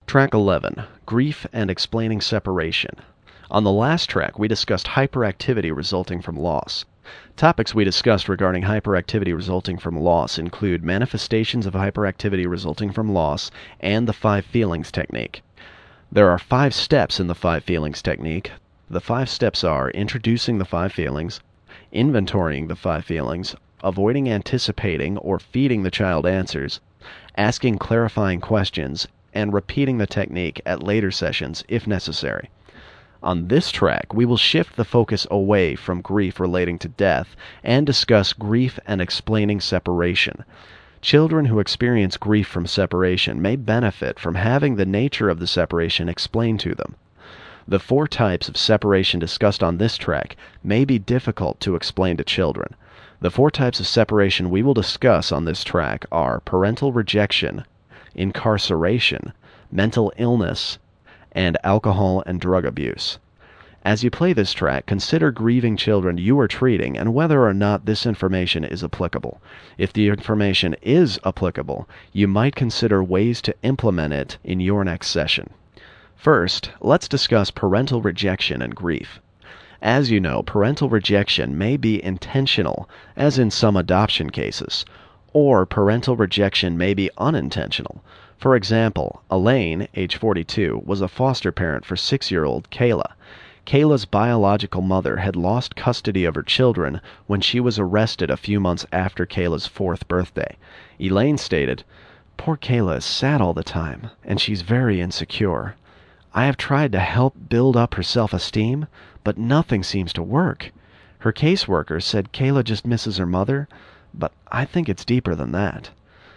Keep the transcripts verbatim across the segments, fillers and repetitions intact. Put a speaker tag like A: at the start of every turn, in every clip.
A: Track eleven, Grief and Explaining Separation. On the last track, we discussed hyperactivity resulting from loss. Topics we discussed regarding hyperactivity resulting from loss include manifestations of hyperactivity resulting from loss and the five feelings technique. There are five steps in the five feelings technique. The five steps are introducing the five feelings, inventorying the five feelings, avoiding anticipating or feeding the child answers, asking clarifying questions, and repeating the technique at later sessions if necessary. On this track, we will shift the focus away from grief relating to death and discuss grief and explaining separation. Children who experience grief from separation may benefit from having the nature of the separation explained to them. The four types of separation discussed on this track may be difficult to explain to children. The four types of separation we will discuss on this track are parental rejection, incarceration, mental illness, and alcohol and drug abuse. As you play this track, consider grieving children you are treating and whether or not this information is applicable. If the information is applicable, you might consider ways to implement it in your next session. First, let's discuss parental rejection and grief. As you know, parental rejection may be intentional, as in some adoption cases, or parental rejection may be unintentional. For example, Elaine, age forty-two, was a foster parent for six-year-old Kayla. Kayla's biological mother had lost custody of her children when she was arrested a few months after Kayla's fourth birthday. Elaine stated, "Poor Kayla is sad all the time, and she's very insecure. I have tried to help build up her self-esteem, but nothing seems to work. Her caseworker said Kayla just misses her mother, but I think it's deeper than that."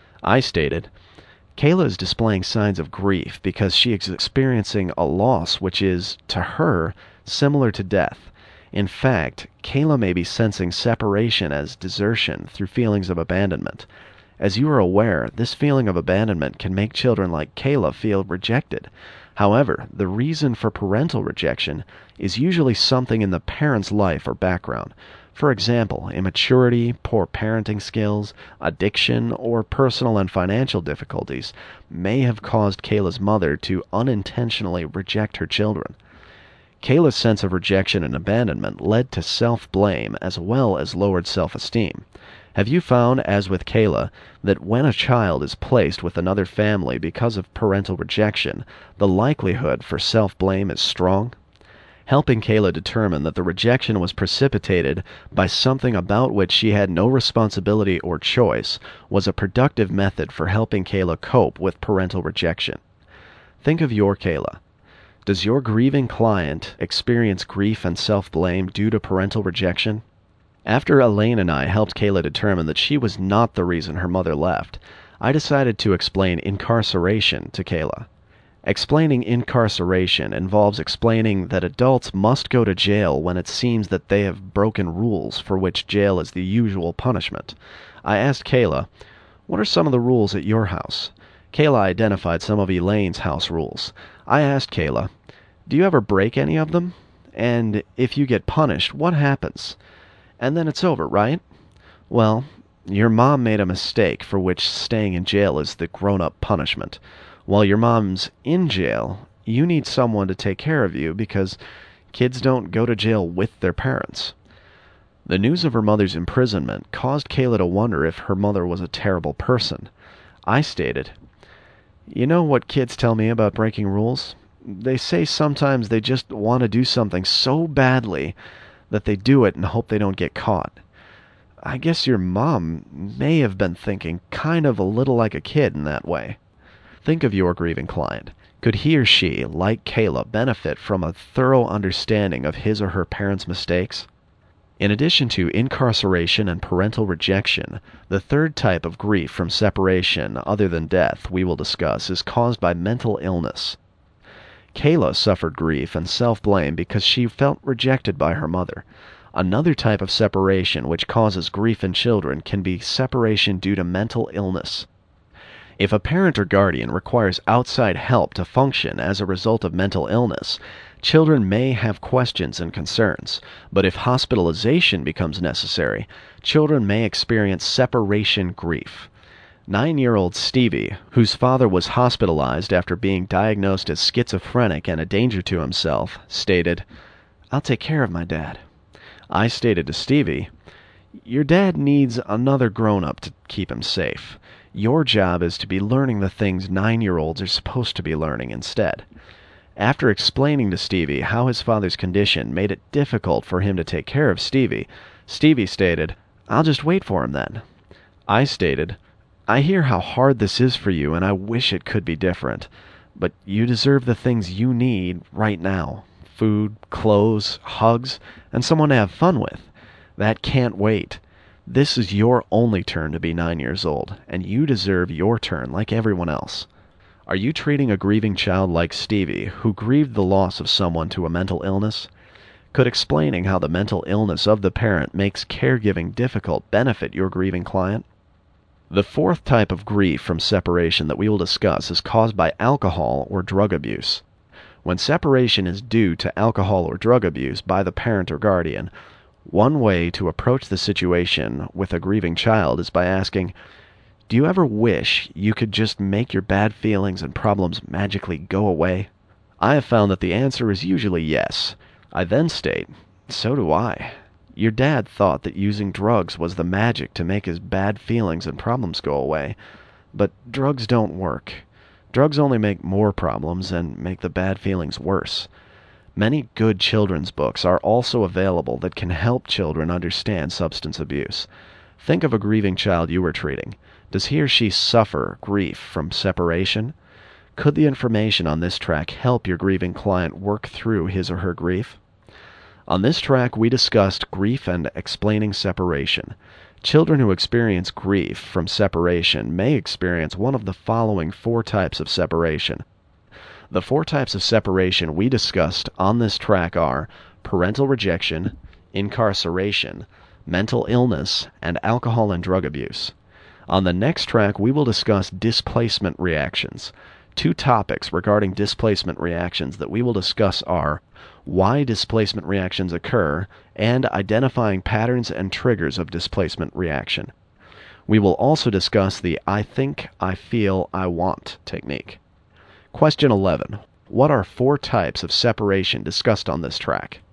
A: I stated, "Kayla is displaying signs of grief because she is experiencing a loss which is, to her, similar to death. In fact, Kayla may be sensing separation as desertion through feelings of abandonment. As you are aware, this feeling of abandonment can make children like Kayla feel rejected. However, the reason for parental rejection is usually something in the parent's life or background. For example, immaturity, poor parenting skills, addiction, or personal and financial difficulties may have caused Kayla's mother to unintentionally reject her children. Kayla's sense of rejection and abandonment led to self-blame as well as lowered self-esteem. Have you found, as with Kayla, that when a child is placed with another family because of parental rejection, the likelihood for self-blame is strong? Helping Kayla determine that the rejection was precipitated by something about which she had no responsibility or choice was a productive method for helping Kayla cope with parental rejection. Think of your Kayla. Does your grieving client experience grief and self-blame due to parental rejection? After Elaine and I helped Kayla determine that she was not the reason her mother left, I decided to explain incarceration to Kayla. Explaining incarceration involves explaining that adults must go to jail when it seems that they have broken rules for which jail is the usual punishment. I asked Kayla, "What are some of the rules at your house?" Kayla identified some of Elaine's house rules. I asked Kayla, "Do you ever break any of them? And if you get punished, what happens? And then it's over, right?" "Well, your mom made a mistake for which staying in jail is the grown-up punishment. While your mom's in jail, you need someone to take care of you because kids don't go to jail with their parents." The news of her mother's imprisonment caused Kayla to wonder if her mother was a terrible person. I stated, "You know what kids tell me about breaking rules? They say sometimes they just want to do something so badly that they do it and hope they don't get caught. I guess your mom may have been thinking kind of a little like a kid in that way." Think of your grieving client. Could he or she, like Kayla, benefit from a thorough understanding of his or her parents' mistakes? In addition to incarceration and parental rejection, the third type of grief from separation other than death we will discuss is caused by mental illness. Kayla suffered grief and self-blame because she felt rejected by her mother. Another type of separation which causes grief in children can be separation due to mental illness. If a parent or guardian requires outside help to function as a result of mental illness, children may have questions and concerns, but if hospitalization becomes necessary, children may experience separation grief. Nine-year-old Stevie, whose father was hospitalized after being diagnosed as schizophrenic and a danger to himself, stated, "I'll take care of my dad." I stated to Stevie, "Your dad needs another grown-up to keep him safe. Your job is to be learning the things nine-year-olds are supposed to be learning instead." After explaining to Stevie how his father's condition made it difficult for him to take care of Stevie, Stevie stated, "I'll just wait for him then." I stated, "I hear how hard this is for you, and I wish it could be different. But you deserve the things you need right now. Food, clothes, hugs, and someone to have fun with. That can't wait. This is your only turn to be nine years old, and you deserve your turn like everyone else." Are you treating a grieving child like Stevie, who grieved the loss of someone to a mental illness? Could explaining how the mental illness of the parent makes caregiving difficult benefit your grieving client? The fourth type of grief from separation that we will discuss is caused by alcohol or drug abuse. When separation is due to alcohol or drug abuse by the parent or guardian, one way to approach the situation with a grieving child is by asking, "Do you ever wish you could just make your bad feelings and problems magically go away?" I have found that the answer is usually yes. I then state, "So do I. Your dad thought that using drugs was the magic to make his bad feelings and problems go away. But drugs don't work. Drugs only make more problems and make the bad feelings worse." Many good children's books are also available that can help children understand substance abuse. Think of a grieving child you are treating. Does he or she suffer grief from separation? Could the information on this track help your grieving client work through his or her grief? On this track, we discussed grief and explaining separation. Children who experience grief from separation may experience one of the following four types of separation. The four types of separation we discussed on this track are parental rejection, incarceration, mental illness, and alcohol and drug abuse. On the next track, we will discuss displacement reactions. Two topics regarding displacement reactions that we will discuss are why displacement reactions occur and identifying patterns and triggers of displacement reaction. We will also discuss the I think, I feel, I want technique. Question eleven. What are four types of separation discussed on this track?